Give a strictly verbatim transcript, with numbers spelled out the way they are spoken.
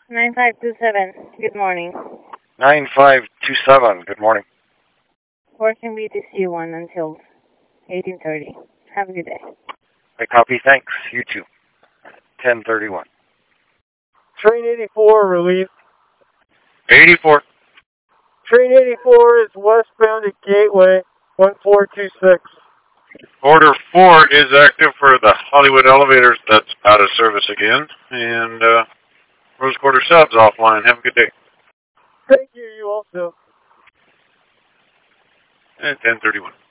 nine five two seven, good morning. nine five two seven, good morning. Working B T C one until eighteen thirty. Have a good day. I copy, thanks. You too. ten thirty-one. Train eighty-four, relief. eighty-four. Train eighty-four is westbound at Gateway, one four two six. Order four is active for the Hollywood elevators. That's out of service again. And uh, Rose Quarter subs offline. Have a good day. Thank you, you also. And ten thirty-one.